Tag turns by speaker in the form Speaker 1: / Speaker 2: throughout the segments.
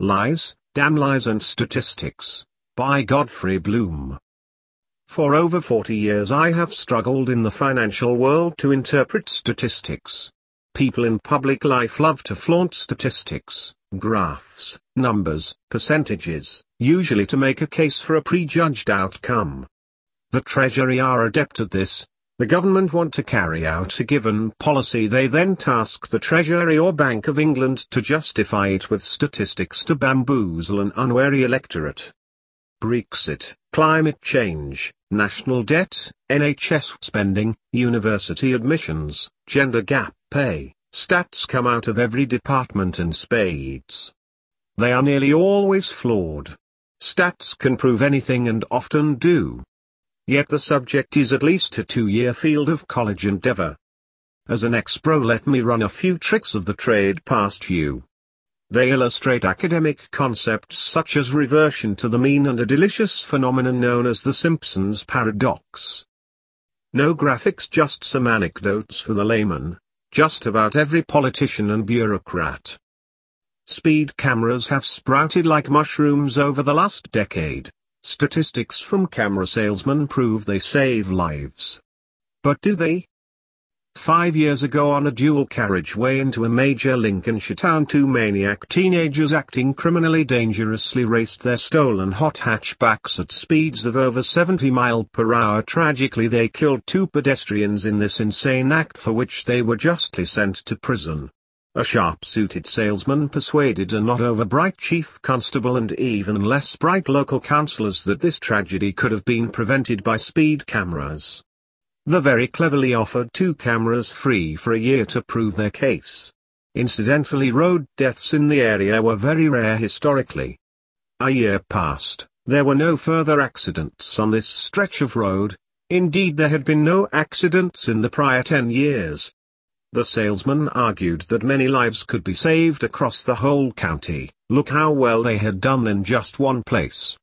Speaker 1: Lies, Damn Lies and Statistics, by Godfrey Bloom. For over 40 years I have struggled in the financial world to interpret statistics. People in public life love to flaunt statistics, graphs, numbers, percentages, usually to make a case for a prejudged outcome. The Treasury are adept at this. The government want to carry out a given policy, they then task the Treasury or Bank of England to justify it with statistics to bamboozle an unwary electorate. Brexit, climate change, national debt, NHS spending, university admissions, gender gap pay, stats come out of every department in spades. They are nearly always flawed. Stats can prove anything and often do. Yet the subject is at least a 2-year field of college endeavor. As an ex-pro, let me run a few tricks of the trade past you. They illustrate academic concepts such as reversion to the mean and a delicious phenomenon known as the Simpsons paradox. No graphics, just some anecdotes for the layman. Just about every politician and bureaucrat. Speed cameras have sprouted like mushrooms over the last decade. Statistics from camera salesmen prove they save lives. But do they? 5 years ago on a dual carriageway into a major Lincolnshire town, 2 maniac teenagers acting criminally dangerously raced their stolen hot hatchbacks at speeds of over 70 miles per hour. Tragically, they killed 2 pedestrians in this insane act, for which they were justly sent to prison. A sharp-suited salesman persuaded a not over-bright chief constable and even less bright local councillors that this tragedy could have been prevented by speed cameras. The very cleverly offered 2 cameras free for a year to prove their case. Incidentally, road deaths in the area were very rare historically. A year passed, there were no further accidents on this stretch of road. Indeed, there had been no accidents in the prior 10 years. The salesman argued that many lives could be saved across the whole county. Look how well they had done in just one place.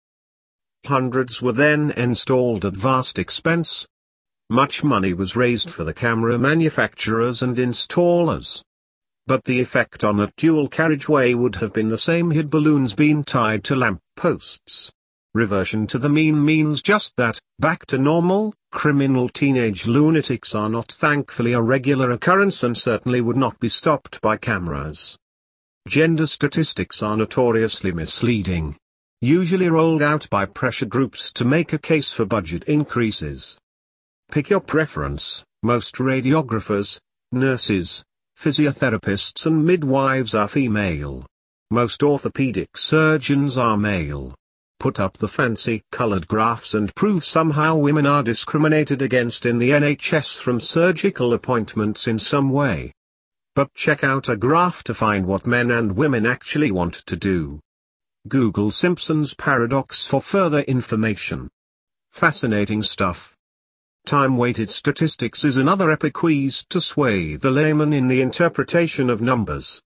Speaker 1: Hundreds were then installed at vast expense. Much money was raised for the camera manufacturers and installers. But the effect on that dual carriageway would have been the same had balloons been tied to lamp posts. Reversion to the mean means just that, back to normal. Criminal teenage lunatics are not, thankfully, a regular occurrence and certainly would not be stopped by cameras. Gender statistics are notoriously misleading. Usually rolled out by pressure groups to make a case for budget increases. Pick your preference. Most radiographers, nurses, physiotherapists and midwives are female. Most orthopedic surgeons are male. Put up the fancy colored graphs and prove somehow women are discriminated against in the NHS from surgical appointments in some way. But check out a graph to find what men and women actually want to do. Google Simpsons paradox for further information. Fascinating stuff. Time-weighted statistics is another epic to sway the layman in the interpretation of numbers.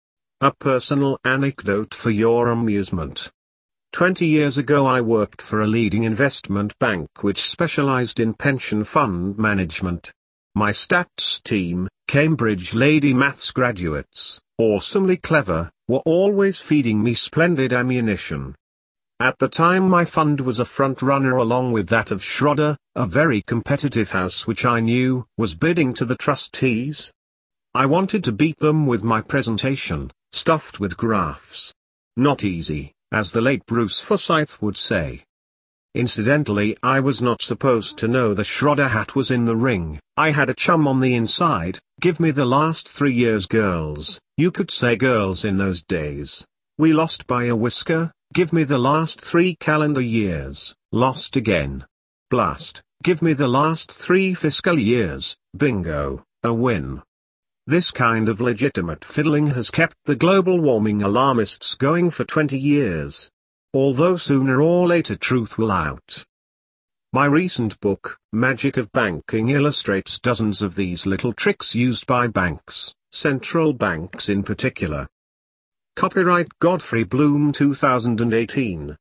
Speaker 1: A personal anecdote for your amusement. 20 years ago I worked for a leading investment bank which specialized in pension fund management. My stats team, Cambridge Lady Maths graduates, awesomely clever, were always feeding me splendid ammunition. At the time my fund was a front-runner along with that of Schroders, a very competitive house which I knew was bidding to the trustees. I wanted to beat them with my presentation, stuffed with graphs. Not easy, as the late Bruce Forsyth would say. Incidentally, I was not supposed to know the Schroders hat was in the ring. I had a chum on the inside. Give me the last 3 years, girls. You could say girls in those days. We lost by a whisker. Give me the last 3 calendar years. Lost again. Blast. Give me the last 3 fiscal years. Bingo, a win. This kind of legitimate fiddling has kept the global warming alarmists going for 20 years. Although sooner or later truth will out. My recent book, Magic of Banking, illustrates dozens of these little tricks used by banks, central banks in particular. Copyright Godfrey Bloom 2018.